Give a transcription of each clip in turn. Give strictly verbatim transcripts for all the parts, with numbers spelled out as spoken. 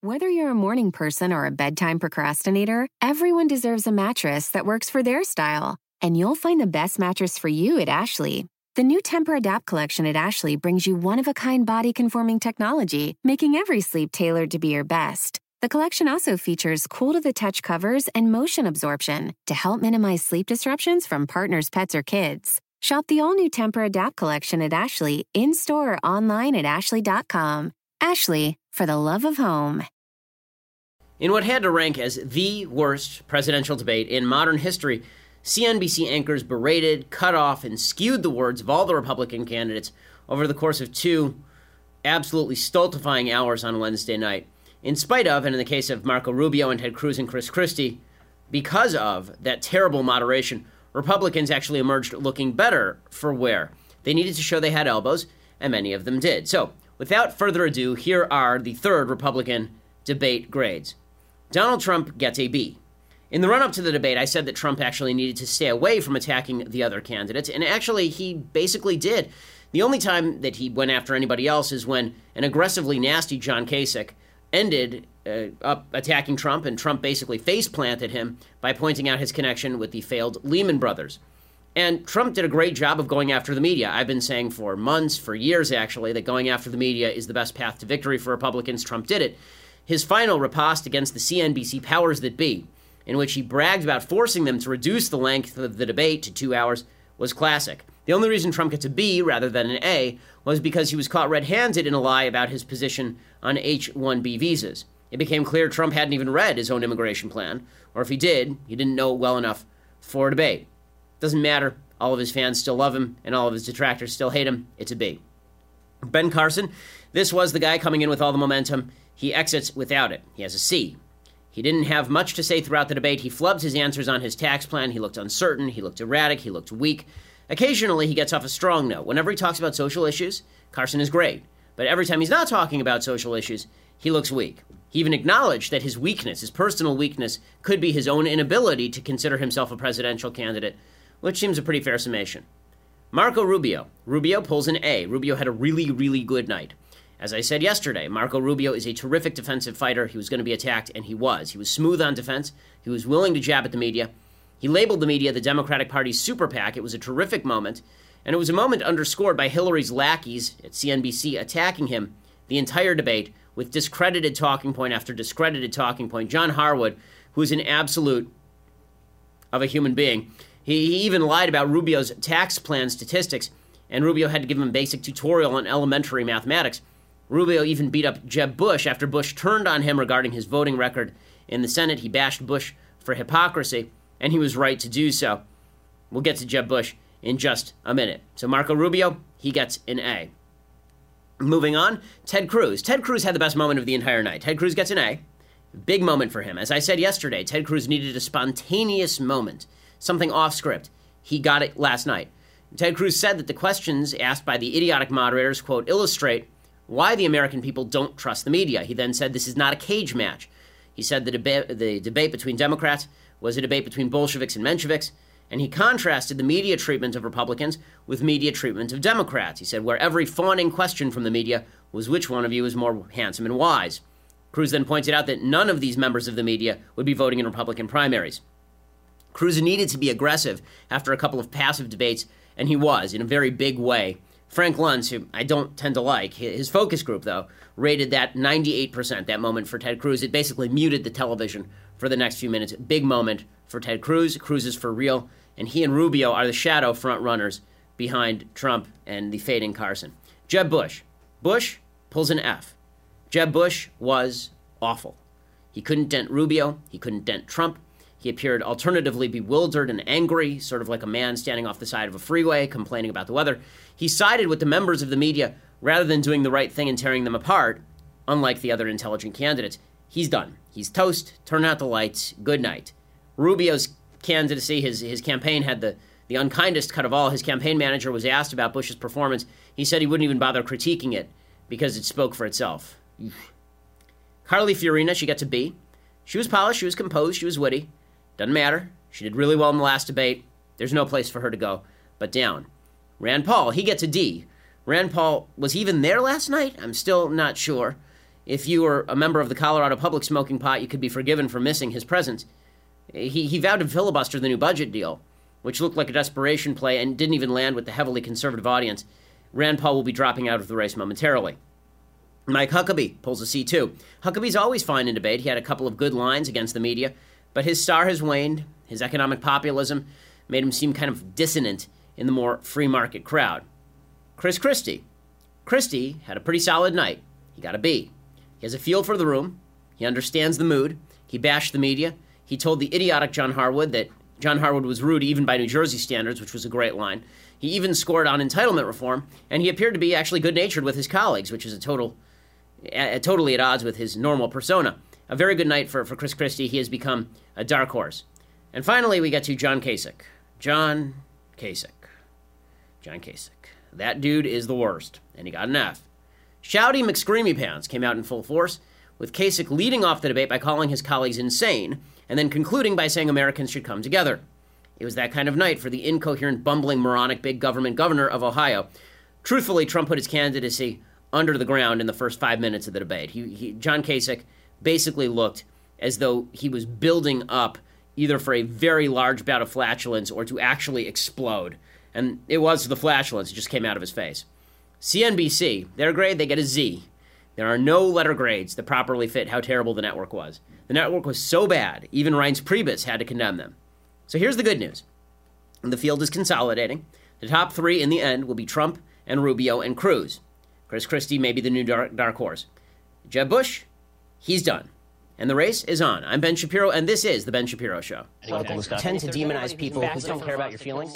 Whether you're a morning person or a bedtime procrastinator, everyone deserves a mattress that works for their style. And you'll find the best mattress for you at Ashley. The new Temper-Adapt collection at Ashley brings you one-of-a-kind body-conforming technology, making every sleep tailored to be your best. The collection also features cool-to-the-touch covers and motion absorption to help minimize sleep disruptions from partners, pets, or kids. Shop the all-new Temper-Adapt collection at Ashley, in-store or online at ashley dot com. Ashley, for the love of home. In what had to rank as the worst presidential debate in modern history, C N B C anchors berated, cut off, and skewed the words of all the Republican candidates over the course of two absolutely stultifying hours on Wednesday night. In spite of, and in the case of Marco Rubio and Ted Cruz and Chris Christie, because of that terrible moderation, Republicans actually emerged looking better for wear. They needed to show they had elbows, and many of them did. So, without further ado, here are the third Republican debate grades. Donald Trump gets a B. In the run-up to the debate, I said that Trump actually needed to stay away from attacking the other candidates, and actually he basically did. The only time that he went after anybody else is when an aggressively nasty John Kasich ended uh, up attacking Trump, and Trump basically face-planted him by pointing out his connection with the failed Lehman Brothers. And Trump did a great job of going after the media. I've been saying for months, for years actually, that going after the media is the best path to victory for Republicans. Trump did it. His final riposte against the C N B C powers that be, in which he bragged about forcing them to reduce the length of the debate to two hours, was classic. The only reason Trump gets a B rather than an A was because he was caught red-handed in a lie about his position on H one B visas. It became clear Trump hadn't even read his own immigration plan, or if he did, he didn't know it well enough for a debate. Doesn't matter. All of his fans still love him, and all of his detractors still hate him. It's a B. Ben Carson, this was the guy coming in with all the momentum. He exits without it. He has a C. He didn't have much to say throughout the debate. He flubbed his answers on his tax plan. He looked uncertain. He looked erratic. He looked weak. Occasionally, he gets off a strong note. Whenever he talks about social issues, Carson is great. But every time he's not talking about social issues, he looks weak. He even acknowledged that his weakness, his personal weakness, could be his own inability to consider himself a presidential candidate, which seems a pretty fair summation. Marco Rubio. Rubio pulls an A. Rubio had a really, really good night. As I said yesterday, Marco Rubio is a terrific defensive fighter. He was going to be attacked, and he was. He was smooth on defense. He was willing to jab at the media. He labeled the media the Democratic Party's super PAC. It was a terrific moment, and it was a moment underscored by Hillary's lackeys at C N B C attacking him the entire debate with discredited talking point after discredited talking point. John Harwood, who is an absolute of a human being, he, he even lied about Rubio's tax plan statistics, and Rubio had to give him a basic tutorial on elementary mathematics. Rubio even beat up Jeb Bush after Bush turned on him regarding his voting record in the Senate. He bashed Bush for hypocrisy, and he was right to do so. We'll get to Jeb Bush in just a minute. So Marco Rubio, he gets an A. Moving on, Ted Cruz. Ted Cruz had the best moment of the entire night. Ted Cruz gets an A. Big moment for him. As I said yesterday, Ted Cruz needed a spontaneous moment, something off script. He got it last night. Ted Cruz said that the questions asked by the idiotic moderators, quote, illustrate why the American people don't trust the media. He then said this is not a cage match. He said the, deba- the debate between Democrats was a debate between Bolsheviks and Mensheviks, and he contrasted the media treatment of Republicans with media treatment of Democrats. He said where every fawning question from the media was which one of you is more handsome and wise. Cruz then pointed out that none of these members of the media would be voting in Republican primaries. Cruz needed to be aggressive after a couple of passive debates, and he was, in a very big way. Frank Luntz, who I don't tend to like, his focus group, though, rated that ninety-eight percent, that moment for Ted Cruz. It basically muted the television for the next few minutes. Big moment for Ted Cruz. Cruz is for real, and he and Rubio are the shadow front runners behind Trump and the fading Carson. Jeb Bush. Bush pulls an F. Jeb Bush was awful. He couldn't dent Rubio. He couldn't dent Trump. He appeared alternatively bewildered and angry, sort of like a man standing off the side of a freeway complaining about the weather. He sided with the members of the media rather than doing the right thing and tearing them apart, unlike the other intelligent candidates. He's done. He's toast. Turn out the lights. Good night. Rubio's candidacy, his, his campaign had the, the unkindest cut of all. His campaign manager was asked about Bush's performance. He said he wouldn't even bother critiquing it because it spoke for itself. Carly Fiorina, she gets a B. She was polished. She was composed. She was witty. Doesn't matter. She did really well in the last debate. There's no place for her to go but down. Rand Paul, he gets a D. Rand Paul, was he even there last night? I'm still not sure. if you were a member of the Colorado public smoking pot, you could be forgiven for missing his presence. He, he vowed to filibuster the new budget deal, which looked like a desperation play and didn't even land with the heavily conservative audience. Rand Paul will be dropping out of the race momentarily. Mike Huckabee pulls a C two. Huckabee's always fine in debate. He had a couple of good lines against the media, but his star has waned. His economic populism made him seem kind of dissonant in the more free market crowd. Chris Christie. Christie had a pretty solid night. He got a B. He has a feel for the room. He understands the mood. He bashed the media. He told the idiotic John Harwood that John Harwood was rude even by New Jersey standards, which was a great line. He even scored on entitlement reform, and he appeared to be actually good-natured with his colleagues, which is a total, a, totally at odds with his normal persona. A very good night for, for Chris Christie. He has become a dark horse. And finally, we get to John Kasich. John Kasich. John Kasich. That dude is the worst, and he got an F. Shouty McScreamy Pants came out in full force, with Kasich leading off the debate by calling his colleagues insane, and then concluding by saying Americans should come together. It was that kind of night for the incoherent, bumbling, moronic, big government governor of Ohio. Truthfully, Trump put his candidacy under the ground in the first five minutes of the debate. He, he, John Kasich basically looked as though he was building up either for a very large bout of flatulence or to actually explode. And it was the flatulence. It just came out of his face. C N B C, their grade, they get a Z. There are no letter grades that properly fit how terrible the network was. The network was so bad, even Reince Priebus had to condemn them. So here's the good news. The field is consolidating. The top three in the end will be Trump and Rubio and Cruz. Chris Christie may be the new dark, dark horse. Jeb Bush, he's done. And the race is on. I'm Ben Shapiro, and this is The Ben Shapiro Show. Okay. You tend to demonize people who don't care about your feelings.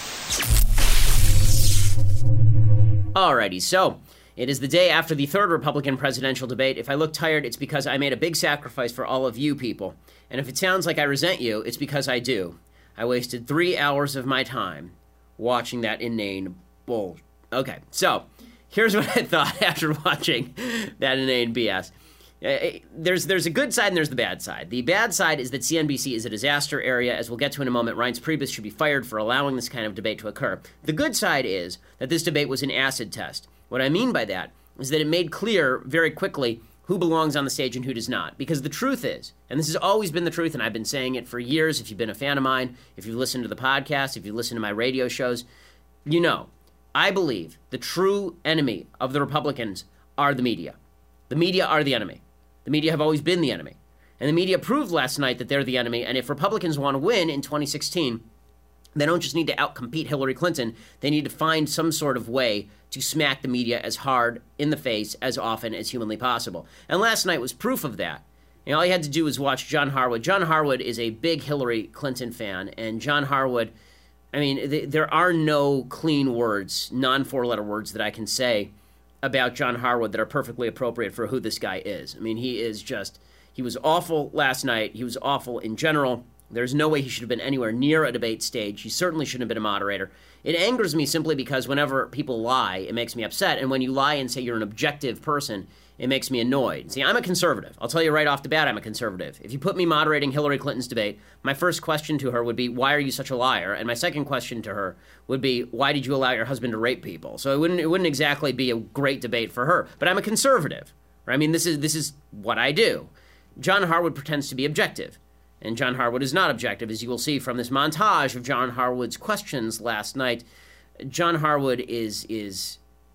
Alrighty, so it is the day after the third Republican presidential debate. If I look tired, it's because I made a big sacrifice for all of you people. And if it sounds like I resent you, it's because I do. I wasted three hours of my time watching that inane bull. Okay, so here's what I thought after watching that inane B S. Uh, there's there's a good side and there's the bad side. The bad side is that C N B C is a disaster area. As we'll get to in a moment, Reince Priebus should be fired for allowing this kind of debate to occur. The good side is that this debate was an acid test. What I mean by that is that it made clear very quickly who belongs on the stage and who does not. Because the truth is, and this has always been the truth, and I've been saying it for years, if you've been a fan of mine, if you've listened to the podcast, if you've listened to my radio shows, you know, I believe the true enemy of the Republicans are the media. The media are the enemy. The media have always been the enemy. And the media proved last night that they're the enemy, and if Republicans want to win in twenty sixteen, they don't just need to outcompete Hillary Clinton, they need to find some sort of way to smack the media as hard in the face as often as humanly possible. And last night was proof of that. And all you had to do was watch John Harwood. John Harwood is a big Hillary Clinton fan, and John Harwood, I mean, th- there are no clean words, non-four-letter words that I can say about John Harwood that are perfectly appropriate for who this guy is. I mean, he is just, he was awful last night. He was awful in general. There's no way he should have been anywhere near a debate stage. He certainly shouldn't have been a moderator. It angers me simply because whenever people lie, it makes me upset. And when you lie and say you're an objective person, it makes me annoyed. See, I'm a conservative. I'll tell you right off the bat, I'm a conservative. If you put me moderating Hillary Clinton's debate, my first question to her would be, why are you such a liar? And my second question to her would be, why did you allow your husband to rape people? So it wouldn't it wouldn't exactly be a great debate for her. But I'm a conservative. Right? I mean, this is this is what I do. John Harwood pretends to be objective. And John Harwood is not objective, as you will see from this montage of John Harwood's questions last night. John Harwood is, is,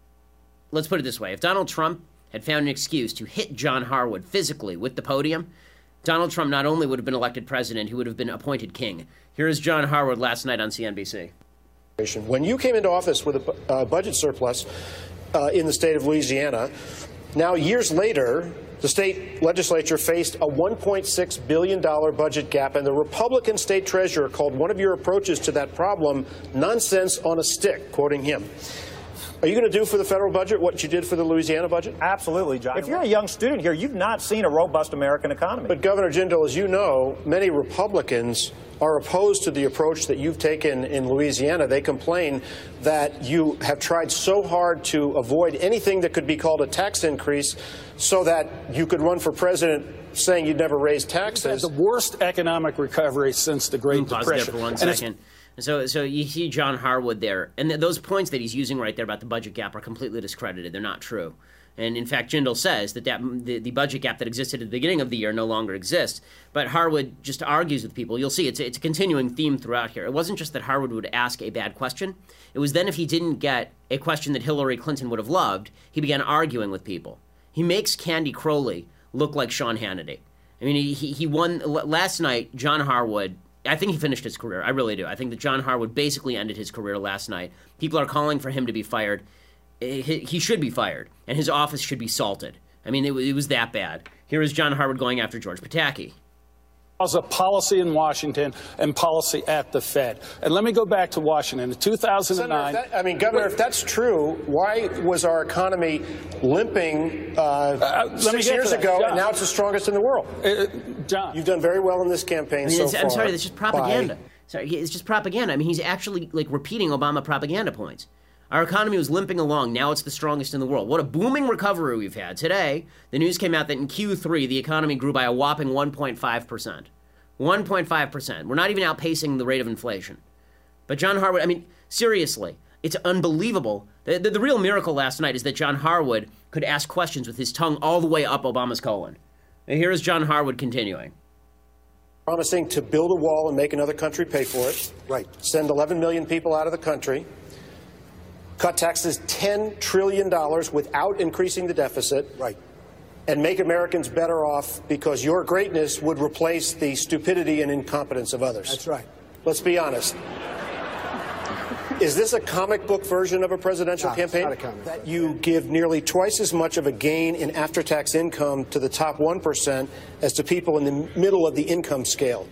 let's put it this way. If Donald Trump had found an excuse to hit John Harwood physically with the podium, Donald Trump not only would have been elected president, he would have been appointed king. Here is John Harwood last night on C N B C. When you came into office with a uh, budget surplus uh, in the state of Louisiana, now years later, the state legislature faced a one point six billion dollars budget gap, and the Republican state treasurer called one of your approaches to that problem nonsense on a stick, quoting him. Are you going to do for the federal budget what you did for the Louisiana budget? Absolutely, John. If you're a young student here, you've not seen a robust American economy. But, Governor Jindal, as you know, many Republicans are opposed to the approach that you've taken in Louisiana. They complain that you have tried so hard to avoid anything that could be called a tax increase so that you could run for president saying you'd never raise taxes. The worst economic recovery since the Great Pause Depression. there for one second. So, so you see John Harwood there, and th- those points that he's using right there about the budget gap are completely discredited. They're not true. And in fact, Jindal says that, that the, the budget gap that existed at the beginning of the year no longer exists. But Harwood just argues with people. You'll see it's, it's a continuing theme throughout here. It wasn't just that Harwood would ask a bad question. It was then if he didn't get a question that Hillary Clinton would have loved, he began arguing with people. He makes Candy Crowley look like Sean Hannity. I mean, he, he won last night. John Harwood, I think he finished his career. I really do. I think that John Harwood basically ended his career last night. People are calling for him to be fired. He should be fired, and his office should be salted. I mean, it, it was that bad. Here is John Harwood going after George Pataki. Was a policy in Washington and policy at the Fed. And let me go back to Washington. In two thousand nine... Senator, that, I mean, Governor, if that's true, why was our economy limping uh, uh, six years ago, John, and now it's the strongest in the world? Uh, John. You've done very well in this campaign I mean, so it's, far. I'm sorry, that's just propaganda. By... Sorry, it's just propaganda. I mean, he's actually, like, repeating Obama propaganda points. Our economy was limping along. Now it's the strongest in the world. What a booming recovery we've had. Today, the news came out that in Q three, the economy grew by a whopping one point five percent. one point five percent. We're not even outpacing the rate of inflation. But John Harwood, I mean, seriously, it's unbelievable. The, the, the real miracle last night is that John Harwood could ask questions with his tongue all the way up Obama's colon. And here is John Harwood continuing. Promising to build a wall and make another country pay for it. Right. Send eleven million people out of the country. Cut taxes ten trillion dollars without increasing the deficit. Right. And make Americans better off because your greatness would replace the stupidity and incompetence of others. That's right. Let's be honest. Is this a comic book version of a presidential no, campaign? It's not a comic that book. You give nearly twice as much of a gain in after-tax income to the top one percent as to people in the middle of the income scale.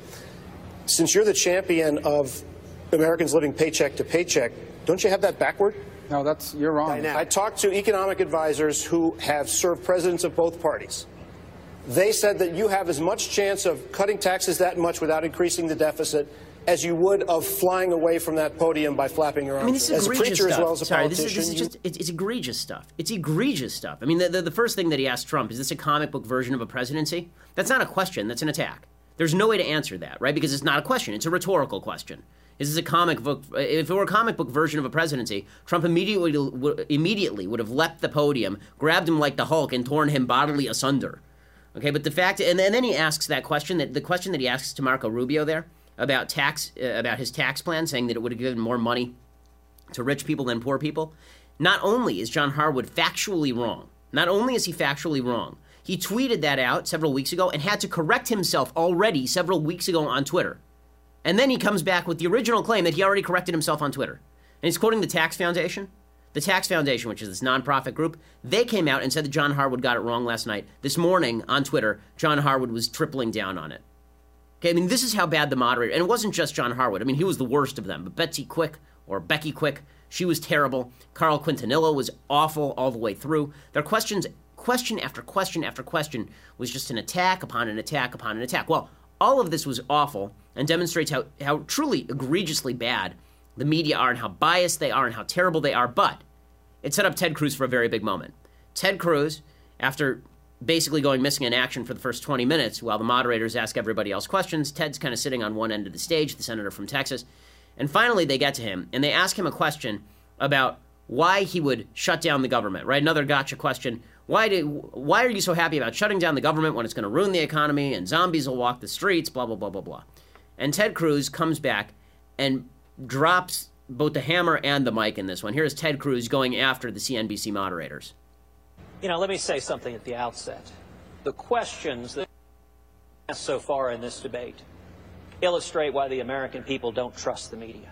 Since you're the champion of Americans living paycheck to paycheck, don't you have that backward? No, that's, you're wrong. Dynamic. I talked to economic advisors who have served presidents of both parties. They said that you have as much chance of cutting taxes that much without increasing the deficit as you would of flying away from that podium by flapping your arms. I mean, this is as a egregious preacher stuff. as well as a Sorry, politician. this is, this is just, it's, it's egregious stuff. It's egregious stuff. I mean, the, the, the first thing that he asked Trump, is this a comic book version of a presidency? That's not a question. That's an attack. There's no way to answer that, right? Because it's not a question. It's a rhetorical question. Is this a comic book? If it were a comic book version of a presidency, Trump immediately immediately would have leapt the podium, grabbed him like the Hulk, and torn him bodily asunder. Okay, but the fact, and, and then he asks that question, that the question that he asks to Marco Rubio there about tax, uh, about his tax plan, saying that it would have given more money to rich people than poor people. Not only is John Harwood factually wrong, not only is he factually wrong, he tweeted that out several weeks ago and had to correct himself already several weeks ago on Twitter. And then he comes back with the original claim that he already corrected himself on Twitter. And he's quoting the Tax Foundation. The Tax Foundation, which is this nonprofit group, they came out and said that John Harwood got it wrong last night. This morning on Twitter, John Harwood was tripling down on it. Okay, I mean, this is how bad the moderator, and it wasn't just John Harwood. I mean, he was the worst of them. But Betsy Quick, or Becky Quick, she was terrible. Carl Quintanilla was awful all the way through. Their questions, question after question after question, was just an attack upon an attack upon an attack. Well, all of this was awful and demonstrates how, how truly egregiously bad the media are and how biased they are and how terrible they are. But it set up Ted Cruz for a very big moment. Ted Cruz, after basically going missing in action for the first twenty minutes while the moderators ask everybody else questions, Ted's kind of sitting on one end of the stage, the senator from Texas. And finally they get to him and they ask him a question about why he would shut down the government, right? Another gotcha question. Why do, why are you so happy about shutting down the government when it's going to ruin the economy and zombies will walk the streets, blah, blah, blah, blah, blah. And Ted Cruz comes back and drops both the hammer and the mic in this one. Here's Ted Cruz going after the C N B C moderators. You know, let me say something at the outset. The questions that asked so far in this debate illustrate why the American people don't trust the media.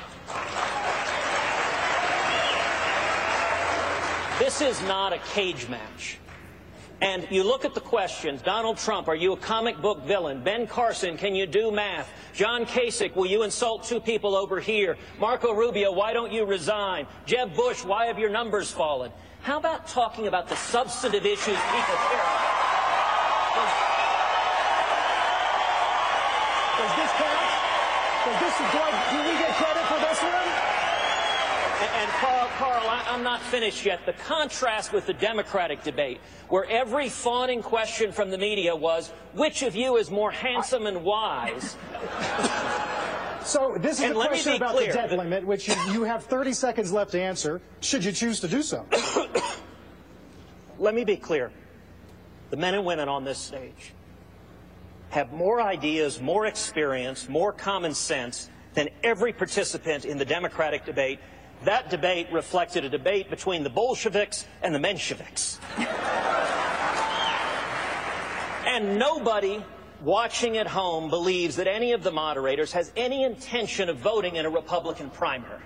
This is not a cage match. And you look at the questions. Donald Trump, are you a comic book villain? Ben Carson, can you do math? John Kasich, will you insult two people over here? Marco Rubio, why don't you resign? Jeb Bush, why have your numbers fallen? How about talking about the substantive issues people care about? Does, does this count? Does this, do, I, do we get credit for this one? And, and Carl, Carl, I, I'm not finished yet. The contrast with the Democratic debate, where every fawning question from the media was, which of you is more handsome and wise? So this is and a question about clear. the debt limit, which you, you have thirty seconds left to answer, should you choose to do so. let me be clear. The men and women on this stage have more ideas, more experience, more common sense than every participant in the Democratic debate. That debate reflected a debate between the Bolsheviks and the Mensheviks. And nobody watching at home believes that any of the moderators has any intention of voting in a Republican primary.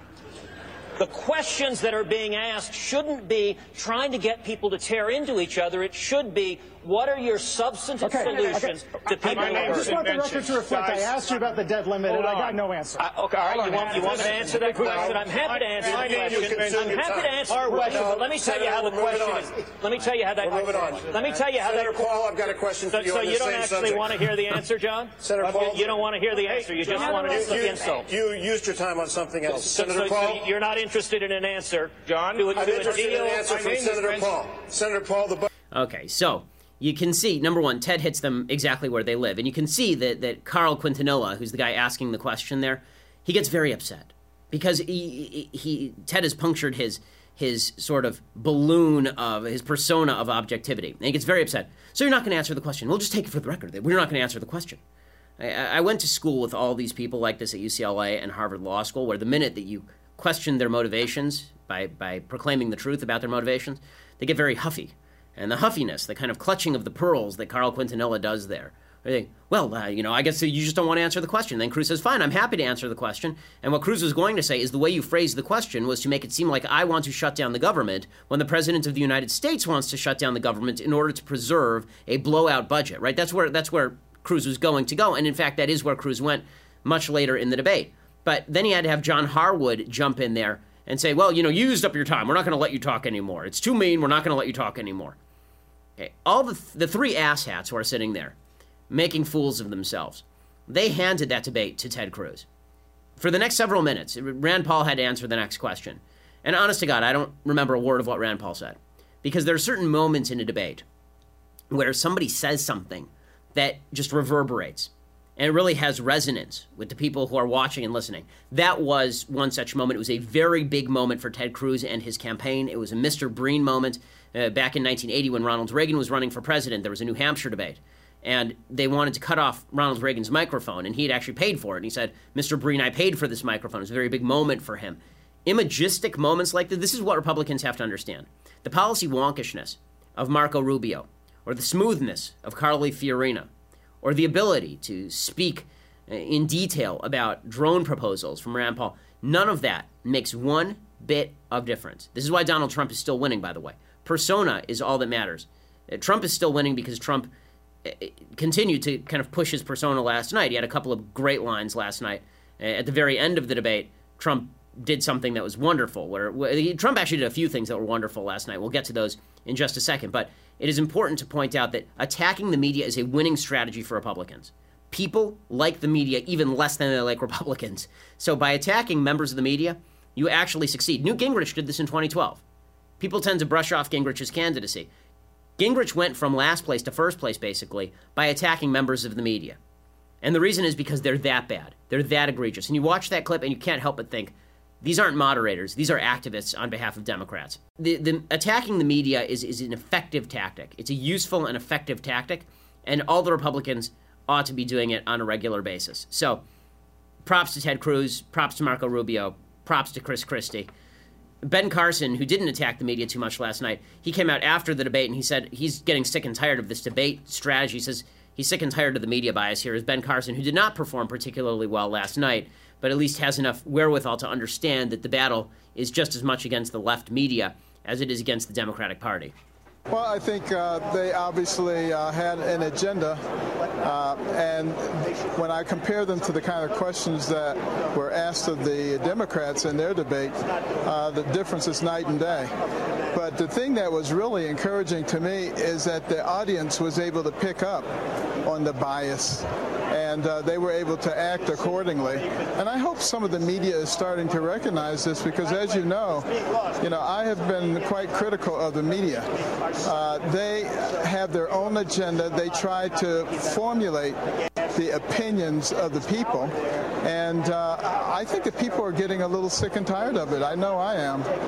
The questions that are being asked shouldn't be trying to get people to tear into each other. It should be, what are your substantive okay, solutions okay. to people? I, I, I just want the record to reflect. I asked you about the debt limit, Hold and on. I got no answer. I, okay, all right. You want, you want me to answer that question? I'm happy to answer the question. I'm happy to answer the question, but let me tell you how the question is. Let me tell you how that. We're moving on. Let me tell you how that. Senator Paul, I've got a question for So, you so on you the don't same actually subject. want to hear the answer, John? Senator you, Paul, you don't want to hear the answer. You just want to you, do the you, insult. You used your time on something else. So, Senator so, Paul, so you're not interested in an answer, John? Do, I'm do a interested deal. in an answer from Senator Paul. Senator Paul, the. Okay, so you can see, number one, Ted hits them exactly where they live. And you can see that, that Carl Quintanilla, who's the guy asking the question there, he gets very upset. Because he, he, he Ted has punctured his his sort of balloon of, his persona of objectivity. And he gets very upset. So you're not going to answer the question. We'll just take it for the record that we're not going to answer the question. I, I went to school with all these people like this at U C L A and Harvard Law School, where the minute that you question their motivations by, by proclaiming the truth about their motivations, they get very huffy. And the huffiness, the kind of clutching of the pearls that Carl Quintanilla does there. They, well, uh, you know, I guess you just don't want to answer the question. Then Cruz says, fine, I'm happy to answer the question. And what Cruz was going to say is the way you phrased the question was to make it seem like I want to shut down the government when the President of the United States wants to shut down the government in order to preserve a blowout budget, right? That's where, that's where Cruz was going to go. And in fact, that is where Cruz went much later in the debate. But then he had to have John Harwood jump in there and say, well, you know, you used up your time. We're not going to let you talk anymore. It's too mean. We're not going to let you talk anymore. Okay. All the, th- the three asshats who are sitting there making fools of themselves, they handed that debate to Ted Cruz. For the next several minutes, Rand Paul had to answer the next question. And honest to God, I don't remember a word of what Rand Paul said. Because there are certain moments in a debate where somebody says something that just reverberates. And it really has resonance with the people who are watching and listening. That was one such moment. It was a very big moment for Ted Cruz and his campaign. It was a Mister Breen moment. Uh, back in nineteen eighty, when Ronald Reagan was running for president, there was a New Hampshire debate. And they wanted to cut off Ronald Reagan's microphone, and he had actually paid for it. And he said, Mister Breen, I paid for this microphone. It was a very big moment for him. Imagistic moments like this, this is what Republicans have to understand. The policy wonkishness of Marco Rubio, or the smoothness of Carly Fiorina, or the ability to speak in detail about drone proposals from Rand Paul, none of that makes one bit of difference. This is why Donald Trump is still winning, by the way. Persona is all that matters. Trump is still winning because Trump continued to kind of push his persona last night. He had a couple of great lines last night. At the very end of the debate, Trump did something that was wonderful. Where, where Trump actually did a few things that were wonderful last night. We'll get to those in just a second. But it is important to point out that attacking the media is a winning strategy for Republicans. People like the media even less than they like Republicans. So by attacking members of the media, you actually succeed. Newt Gingrich did this in twenty twelve. People tend to brush off Gingrich's candidacy. Gingrich went from last place to first place, basically, by attacking members of the media. And the reason is because they're that bad. They're that egregious. And you watch that clip and you can't help but think, these aren't moderators. These are activists on behalf of Democrats. The, the attacking the media is, is an effective tactic. It's a useful and effective tactic, and all the Republicans ought to be doing it on a regular basis. So, props to Ted Cruz, props to Marco Rubio, props to Chris Christie. Ben Carson, who didn't attack the media too much last night, he came out after the debate and he said he's getting sick and tired of this debate strategy. He says he's sick and tired of the media bias here. Is Ben Carson, who did not perform particularly well last night, but at least has enough wherewithal to understand that the battle is just as much against the left media as it is against the Democratic Party. Well, I think uh, they obviously uh, had an agenda, uh, and when I compare them to the kind of questions that were asked of the Democrats in their debate, uh, the difference is night and day. But the thing that was really encouraging to me is that the audience was able to pick up on the bias, and uh, they were able to act accordingly. And I hope some of the media is starting to recognize this, because as you know, you know, I have been quite critical of the media. Uh, they have their own agenda. They try to formulate the opinions of the people, and uh, I think that people are getting a little sick and tired of it. I know I am.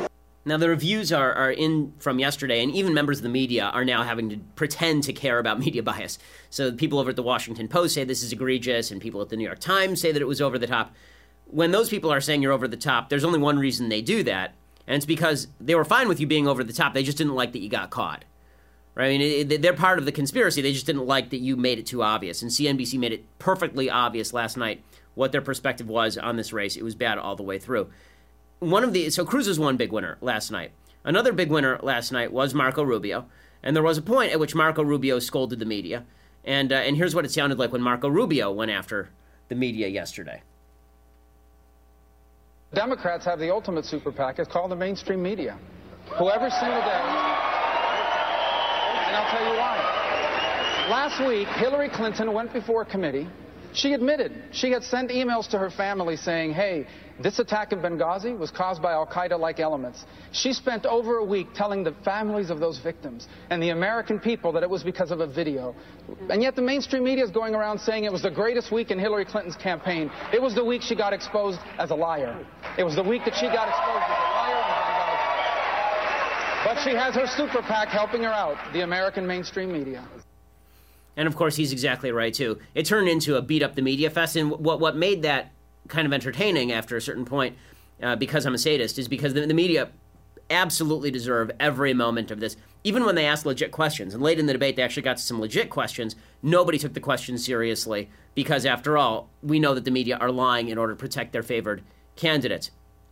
Now, the reviews are, are in from yesterday, and even members of the media are now having to pretend to care about media bias. So people over at the Washington Post say this is egregious, and people at the New York Times say that it was over the top. When those people are saying you're over the top, there's only one reason they do that, and it's because they were fine with you being over the top. They just didn't like that you got caught. Right? I mean, it, they're part of the conspiracy. They just didn't like that you made it too obvious, and C N B C made it perfectly obvious last night what their perspective was on this race. It was bad all the way through. One of the so Cruz was one big winner last night. Another big winner last night was Marco Rubio, and there was a point at which Marco Rubio scolded the media, and uh, and here's what it sounded like when Marco Rubio went after the media yesterday. Democrats have the ultimate super PAC. It's called the mainstream media, who every single day, and I'll tell you why. Last week, Hillary Clinton went before a committee. She admitted she had sent emails to her family saying, hey, this attack in Benghazi was caused by al-Qaeda-like elements. She spent over a week telling the families of those victims and the American people that it was because of a video. And yet the mainstream media is going around saying it was the greatest week in Hillary Clinton's campaign. It was the week she got exposed as a liar. It was the week that she got exposed as a liar in Benghazi. But she has her super PAC helping her out, the American mainstream media. And, of course, he's exactly right, too. It turned into a beat-up-the-media fest, and what what made that kind of entertaining after a certain point, uh, because I'm a sadist, is because the, the media absolutely deserve every moment of this, even when they ask legit questions. And late in the debate, they actually got to some legit questions. Nobody took the questions seriously because, after all, we know that the media are lying in order to protect their favored candidates.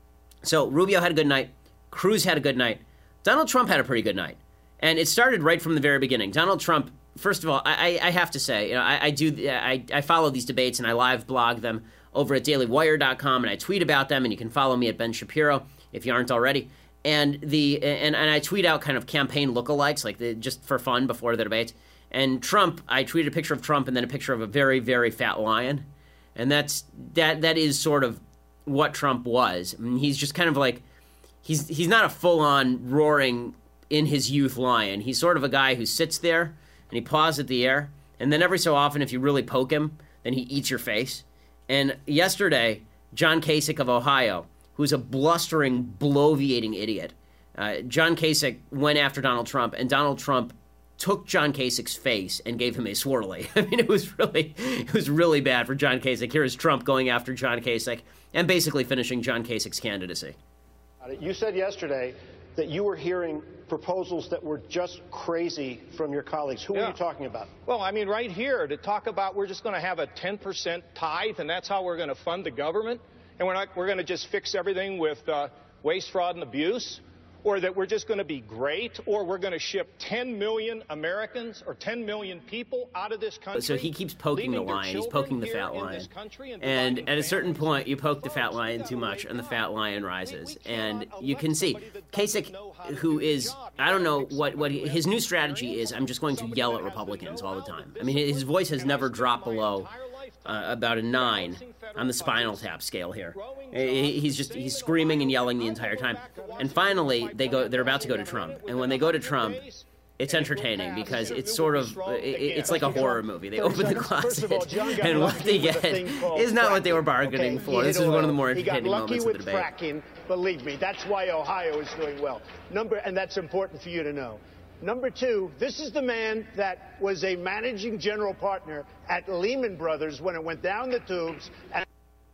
So Rubio had a good night. Cruz had a good night. Donald Trump had a pretty good night. And it started right from the very beginning. Donald Trump, first of all, I, I have to say, you know, I, I do I, I follow these debates and I live blog them over at daily wire dot com, and I tweet about them, and you can follow me at Ben Shapiro if you aren't already. And the and, and I tweet out kind of campaign lookalikes, like the, just for fun before the debates. And Trump, I tweeted a picture of Trump and then a picture of a very, very fat lion. And that's that that is sort of what Trump was. I mean, he's just kind of like, he's he's not a full-on roaring in his youth lion. He's sort of a guy who sits there and he paws at the air, and then every so often, if you really poke him, then he eats your face. And yesterday, John Kasich of Ohio, who's a blustering, bloviating idiot, uh, John Kasich went after Donald Trump, and Donald Trump took John Kasich's face and gave him a swirly. I mean, it was really, it was really bad for John Kasich. Here is Trump going after John Kasich and basically finishing John Kasich's candidacy. You said yesterday that you were hearing proposals that were just crazy from your colleagues. Who yeah. are you talking about? Well, I mean, right here to talk about we're just going to have a ten percent tithe, and that's how we're going to fund the government, and we're not we're going to just fix everything with uh, waste, fraud, and abuse, or that we're just going to be great, or we're going to ship ten million Americans or ten million people out of this country. So he keeps poking the lion. He's poking the fat lion. And, and at a certain point, you poke the fat lion too much, and the fat lion rises. And you can see Kasich, who is, I don't know what, what he, his new strategy is, I'm just going to yell at Republicans all the time. I mean, his voice has never dropped below uh, about a nine on the Spinal Tap scale here. He's just, he's screaming and yelling the entire time. And finally, they go, they're about to go to Trump. And when they go to Trump, it's entertaining because it's sort of, it's like a horror movie. They open the closet, and what they get is not what they were bargaining for. This is one of the more entertaining moments of the debate. Fracking, believe me, that's why Ohio is doing well. Number, and that's important for you to know. Number two, this is the man that was a managing general partner at Lehman Brothers when it went down the tubes, and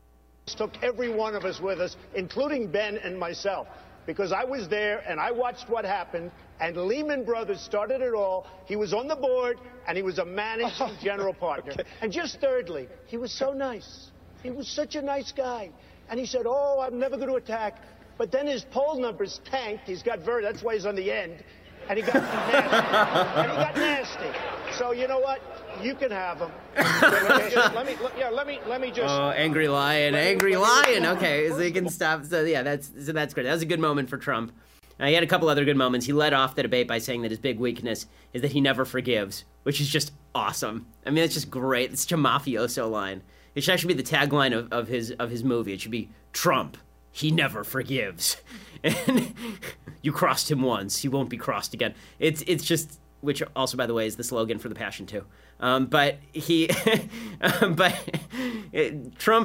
took every one of us with us, including Ben and myself, because I was there and I watched what happened, and Lehman Brothers started it all. He was on the board, and he was a managing general partner. Okay. And just thirdly, he was so nice. He was such a nice guy. And he said, oh, I'm never going to attack. But then his poll numbers tanked. He's got very, that's why he's on the end. And he got nasty. And he got nasty. So you know what? You can have him. let me just, let me, yeah, let me, let me just. Oh, angry lion, angry lion. Okay, so he can stop. So yeah, that's so that's great. That was a good moment for Trump. Uh, he had a couple other good moments. He led off the debate by saying that his big weakness is that he never forgives, which is just awesome. I mean, it's just great. It's such a mafioso line. It should actually be the tagline of, of his of his movie. It should be Trump. He never forgives. And you crossed him once, he won't be crossed again. It's it's just, which also, by the way, is the slogan for the Passion too. Um, but he, but it, Trump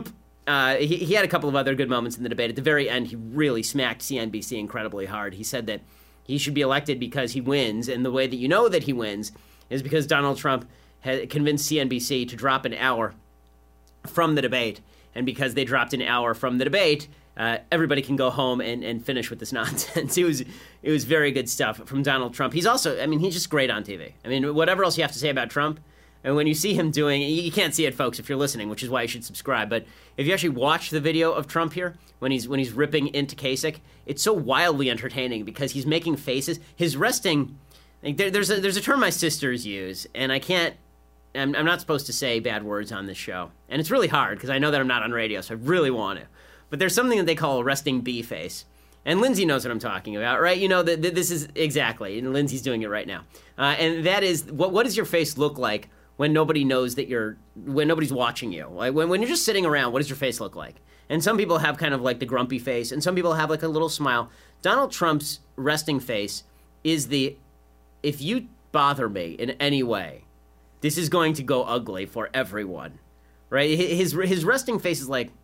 uh, he, he had a couple of other good moments in the debate. At the very end, he really smacked C N B C incredibly hard. He said that he should be elected because he wins, and the way that you know that he wins is because Donald Trump had convinced C N B C to drop an hour from the debate, and because they dropped an hour from the debate, uh, everybody can go home and, and finish with this nonsense. It was it was very good stuff from Donald Trump. He's also, I mean, he's just great on T V. I mean, whatever else you have to say about Trump, and when you see him doing, you can't see it, folks, if you're listening, which is why you should subscribe. But if you actually watch the video of Trump here, when he's when he's ripping into Kasich, it's so wildly entertaining because he's making faces. His resting, like there, there's a there's a term my sisters use, and I can't, I'm, I'm not supposed to say bad words on this show, and it's really hard because I know that I'm not on radio, so I really want to. But there's something that they call a resting bee face. And Lindsay knows what I'm talking about, right? You know, that this is exactly, and Lindsay's doing it right now. Uh, and that is, what what does your face look like when nobody knows that you're, when nobody's watching you? Like when, when you're just sitting around, what does your face look like? And some people have kind of like the grumpy face, and some people have like a little smile. Donald Trump's resting face is the, if you bother me in any way, this is going to go ugly for everyone, right? His his resting face is like,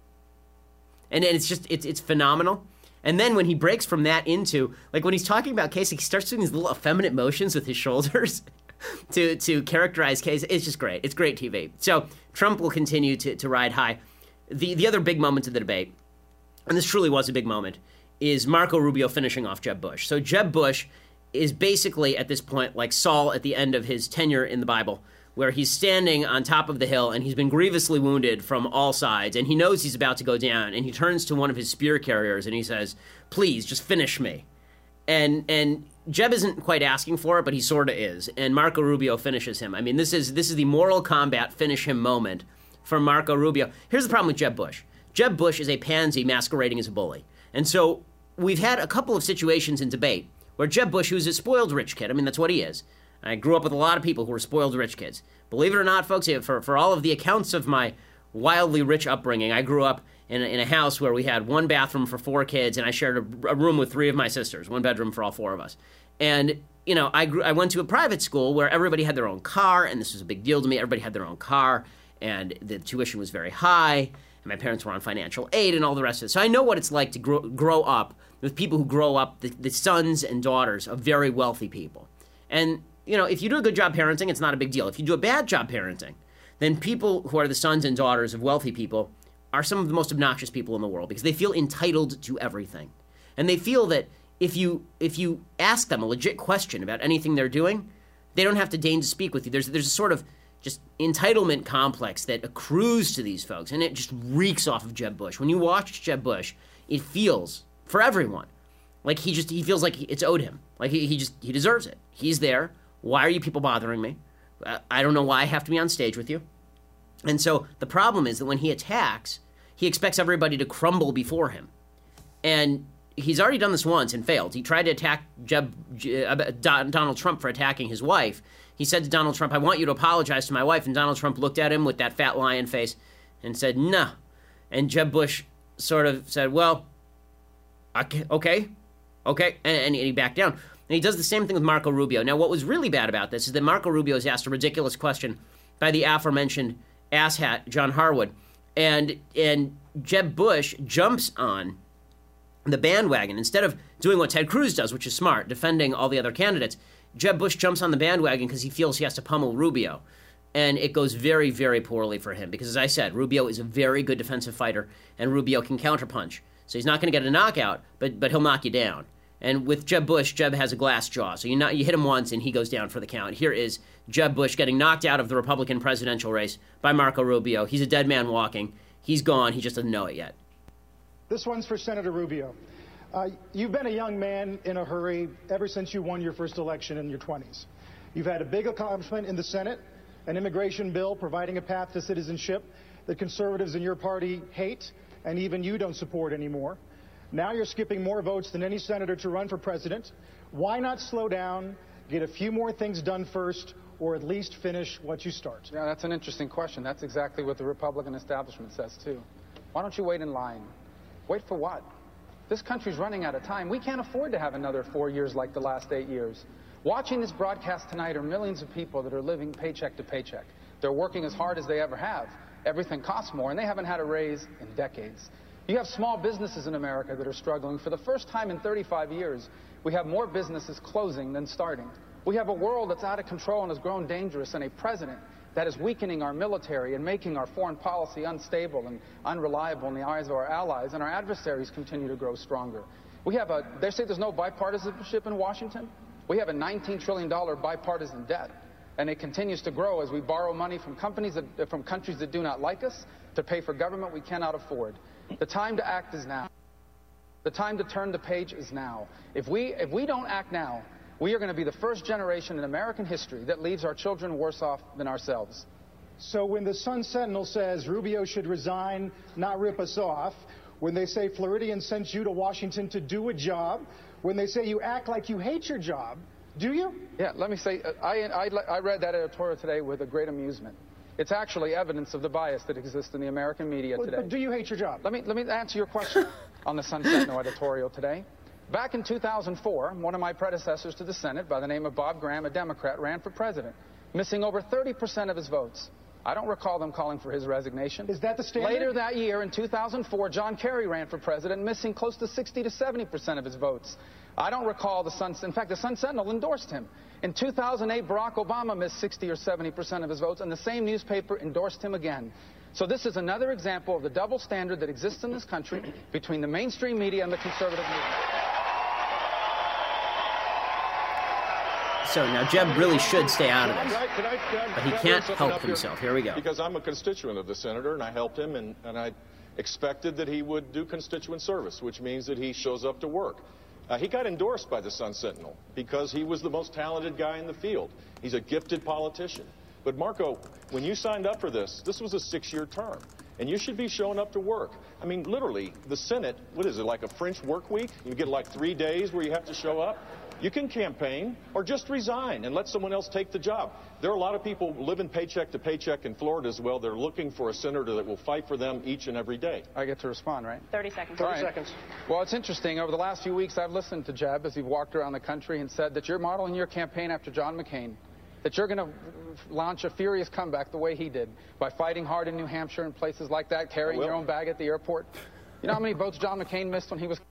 and it's just, it's it's phenomenal. And then when he breaks from that into, like when he's talking about Kasich, he starts doing these little effeminate motions with his shoulders to to characterize Kasich. It's just great. It's great T V. So Trump will continue to, to ride high. The the other big moment of the debate, and this truly was a big moment, is Marco Rubio finishing off Jeb Bush. So Jeb Bush is basically at this point like Saul at the end of his tenure in the Bible, where he's standing on top of the hill and he's been grievously wounded from all sides and he knows he's about to go down, and he turns to one of his spear carriers and he says, please, just finish me. And and Jeb isn't quite asking for it, but he sort of is, and Marco Rubio finishes him. I mean, this is this is the Mortal Kombat finish him moment for Marco Rubio. Here's the problem with Jeb Bush. Jeb Bush is a pansy masquerading as a bully. And so we've had a couple of situations in debate where Jeb Bush, who's a spoiled rich kid, I mean, that's what he is. I grew up with a lot of people who were spoiled rich kids. Believe it or not, folks, for, for all of the accounts of my wildly rich upbringing, I grew up in a, in a house where we had one bathroom for four kids, and I shared a, a room with three of my sisters, one bedroom for all four of us. And, you know, I grew, I went to a private school where everybody had their own car, and this was a big deal to me. Everybody had their own car, and the tuition was very high, and my parents were on financial aid and all the rest of it. So I know what it's like to grow, grow up with people who grow up, the, the sons and daughters of very wealthy people. And, you know, if you do a good job parenting, it's not a big deal. If you do a bad job parenting, then people who are the sons and daughters of wealthy people are some of the most obnoxious people in the world because they feel entitled to everything. And they feel that if you if you ask them a legit question about anything they're doing, they don't have to deign to speak with you. There's there's a sort of just entitlement complex that accrues to these folks, and it just reeks off of Jeb Bush. When you watch Jeb Bush, it feels, for everyone, like he just he feels like it's owed him. Like he, he just he deserves it. He's there. Why are you people bothering me? I don't know why I have to be on stage with you. And so the problem is that when he attacks, he expects everybody to crumble before him. And he's already done this once and failed. He tried to attack Jeb, uh, Donald Trump for attacking his wife. He said to Donald Trump, I want you to apologize to my wife. And Donald Trump looked at him with that fat lion face and said, no. And Jeb Bush sort of said, well, okay, okay, okay. And, and he backed down. And he does the same thing with Marco Rubio. Now, what was really bad about this is that Marco Rubio is asked a ridiculous question by the aforementioned asshat, John Harwood. And and Jeb Bush jumps on the bandwagon. Instead of doing what Ted Cruz does, which is smart, defending all the other candidates, Jeb Bush jumps on the bandwagon because he feels he has to pummel Rubio. And it goes very, very poorly for him because, as I said, Rubio is a very good defensive fighter, and Rubio can counterpunch. So he's not going to get a knockout, but but he'll knock you down. And with Jeb Bush, Jeb has a glass jaw. So you not, you hit him once and he goes down for the count. Here is Jeb Bush getting knocked out of the Republican presidential race by Marco Rubio. He's a dead man walking. He's gone. He just doesn't know it yet. This one's for Senator Rubio. Uh, you've been a young man in a hurry ever since you won your first election in your twenties. You've had a big accomplishment in the Senate, an immigration bill providing a path to citizenship that conservatives in your party hate and even you don't support anymore. Now you're skipping more votes than any senator to run for president. Why not slow down, get a few more things done first, or at least finish what you start? Yeah, that's an interesting question. That's exactly what the Republican establishment says, too. Why don't you wait in line? Wait for what? This country's running out of time. We can't afford to have another four years like the last eight years. Watching this broadcast tonight are millions of people that are living paycheck to paycheck. They're working as hard as they ever have. everything costs more, and they haven't had a raise in decades. You have small businesses in America that are struggling. For the first time in thirty-five years, we have more businesses closing than starting. We have a world that's out of control and has grown dangerous, and a president that is weakening our military and making our foreign policy unstable and unreliable in the eyes of our allies, and our adversaries continue to grow stronger. We have a, they say there's no bipartisanship in Washington. We have a nineteen trillion dollars bipartisan debt, and it continues to grow as we borrow money from companies that, from countries that do not like us to pay for government we cannot afford. The time to act is now. The time to turn the page is now. If we, if we don't act now, we are going to be the first generation in American history that leaves our children worse off than ourselves. So when the Sun Sentinel says Rubio should resign, not rip us off, when they say Floridian sent you to Washington to do a job, when they say you act like you hate your job, do you? Yeah, let me say, I, I, I read that editorial today with a great amusement. It's actually evidence of the bias that exists in the American media well, today. But do you hate your job? Let me, let me answer your question on the Sun Sentinel editorial today. Back in two thousand four, one of my predecessors to the Senate, by the name of Bob Graham, a Democrat, ran for president, missing over thirty percent of his votes. I don't recall them calling for his resignation. Is that the standard? Later that year, in two thousand four, John Kerry ran for president, missing close to sixty to seventy percent of his votes. I don't recall the Sun... In fact, the Sun Sentinel endorsed him. In two thousand eight, Barack Obama missed sixty or seventy percent of his votes, and the same newspaper endorsed him again. So this is another example of the double standard that exists in this country between the mainstream media and the conservative movement. So now Jeb really should stay out of this, Can I, can I, can I, but he can't help himself. Here we go. Because I'm a constituent of the senator, and I helped him, and, and I expected that he would do constituent service, which means that he shows up to work. Uh, he got endorsed by the Sun Sentinel because he was the most talented guy in the field. He's a gifted politician. But Marco, when you signed up for this, this was a six-year term, and you should be showing up to work. I mean, literally, the Senate, what is it, like a French work week? You get like three days where you have to show up? You can campaign or just resign and let someone else take the job. There are a lot of people living paycheck to paycheck in Florida as well. They're looking for a senator that will fight for them each and every day. I get to respond, right? thirty seconds. thirty seconds. Well, it's interesting. Over the last few weeks, I've listened to Jeb as he walked around the country and said that you're modeling your campaign after John McCain, that you're going to launch a furious comeback the way he did by fighting hard in New Hampshire and places like that, carrying your own bag at the airport. You know how many votes John McCain missed when he was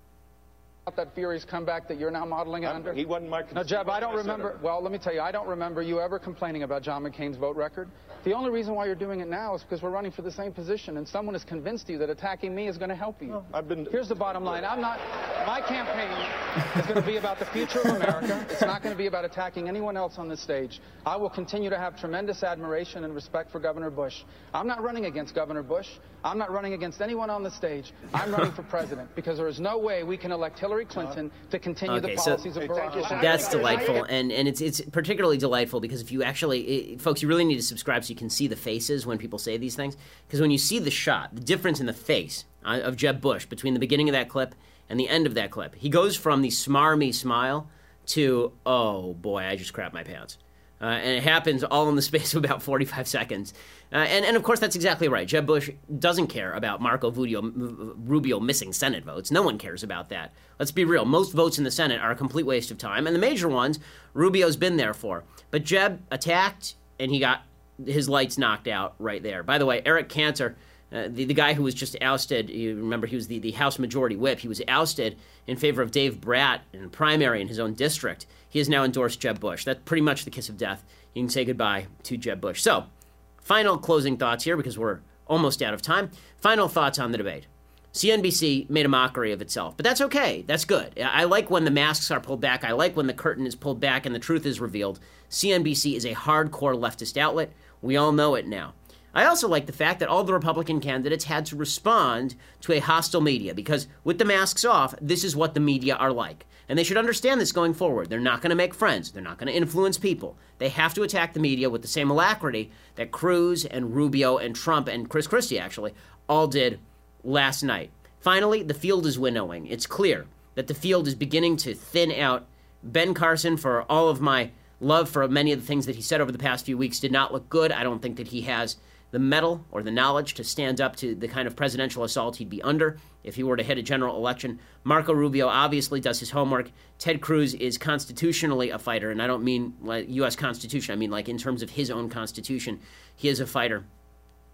that furious comeback that you're now modeling it I'm, under? He wasn't my... No, Jeb, I don't remember... Senator. Well, let me tell you, I don't remember you ever complaining about John McCain's vote record. The only reason why you're doing it now is because we're running for the same position, and someone has convinced you that attacking me is going to help you. Well, I've been... Here's the bottom line. I'm not... My campaign is going to be about the future of America. It's not going to be about attacking anyone else on this stage. I will continue to have tremendous admiration and respect for Governor Bush. I'm not running against Governor Bush. I'm not running against anyone on the stage. I'm running for president because there is no way we can elect Hillary Clinton to continue okay, the policies so of Barack Obama. That's delightful, and, and it's it's particularly delightful because if you actually, it, folks, you really need to subscribe so you can see the faces when people say these things. Because when you see the shot, the difference in the face of Jeb Bush between the beginning of that clip and the end of that clip, he goes from the smarmy smile to, oh boy, I just crapped my pants. Uh, and it happens all in the space of about forty-five seconds. Uh, and, and, of course, that's exactly right. Jeb Bush doesn't care about Marco Rubio, Rubio missing Senate votes. No one cares about that. Let's be real. Most votes in the Senate are a complete waste of time. And the major ones, Rubio's been there for. But Jeb attacked, and he got his lights knocked out right there. By the way, Eric Cantor, uh, the, the guy who was just ousted, you remember he was the, the House Majority Whip. He was ousted in favor of Dave Bratt in a primary in his own district. He has now endorsed Jeb Bush. That's pretty much the kiss of death. You can say goodbye to Jeb Bush. So, final closing thoughts here because we're almost out of time. Final thoughts on the debate. C N B C made a mockery of itself, but that's okay. That's good. I like when the masks are pulled back. I like when the curtain is pulled back and the truth is revealed. C N B C is a hardcore leftist outlet. We all know it now. I also like the fact that all the Republican candidates had to respond to a hostile media because with the masks off, this is what the media are like. And they should understand this going forward. They're not going to make friends. They're not going to influence people. They have to attack the media with the same alacrity that Cruz and Rubio and Trump and Chris Christie, actually, all did last night. Finally, the field is winnowing. It's clear that the field is beginning to thin out. Ben Carson, for all of my love for many of the things that he said over the past few weeks, did not look good. I don't think that he has the mettle or the knowledge to stand up to the kind of presidential assault he'd be under if he were to hit a general election. Marco Rubio obviously does his homework. Ted Cruz is constitutionally a fighter, and I don't mean like U S Constitution. I mean like in terms of his own constitution. He is a fighter.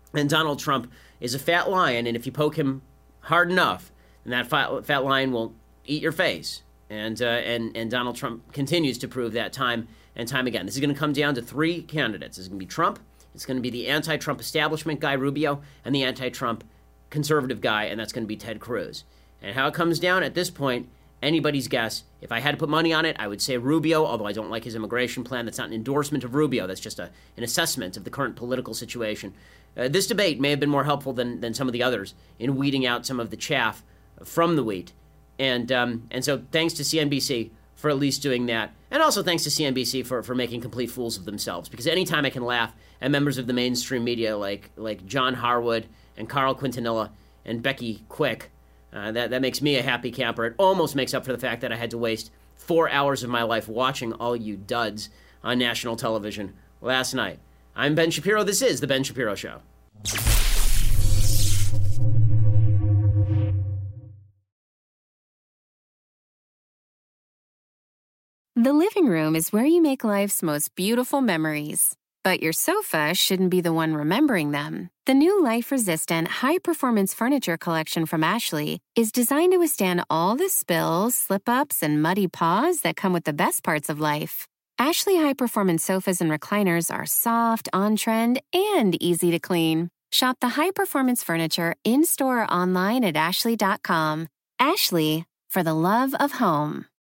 And Donald Trump is a fat lion, and if you poke him hard enough, then that fat, fat lion will eat your face. And, uh, and, and Donald Trump continues to prove that time and time again. This is going to come down to three candidates. It's going to be Trump, it's going to be the anti-Trump establishment guy, Rubio, and the anti-Trump conservative guy, and that's going to be Ted Cruz. And how it comes down at this point, anybody's guess. If I had to put money on it, I would say Rubio, although I don't like his immigration plan. That's not an endorsement of Rubio. That's just a, an assessment of the current political situation. Uh, this debate may have been more helpful than, than some of the others in weeding out some of the chaff from the wheat. And um, and so thanks to C N B C for at least doing that. And also thanks to C N B C for, for making complete fools of themselves. Because anytime I can laugh at members of the mainstream media like like John Harwood and Carl Quintanilla and Becky Quick, uh, that, that makes me a happy camper. It almost makes up for the fact that I had to waste four hours of my life watching all you duds on national television last night. I'm Ben Shapiro. This is The Ben Shapiro Show. The living room is where you make life's most beautiful memories. But your sofa shouldn't be the one remembering them. The new life-resistant, high-performance furniture collection from Ashley is designed to withstand all the spills, slip-ups, and muddy paws that come with the best parts of life. Ashley high-performance sofas and recliners are soft, on-trend, and easy to clean. Shop the high-performance furniture in-store or online at ashley dot com. Ashley, for the love of home.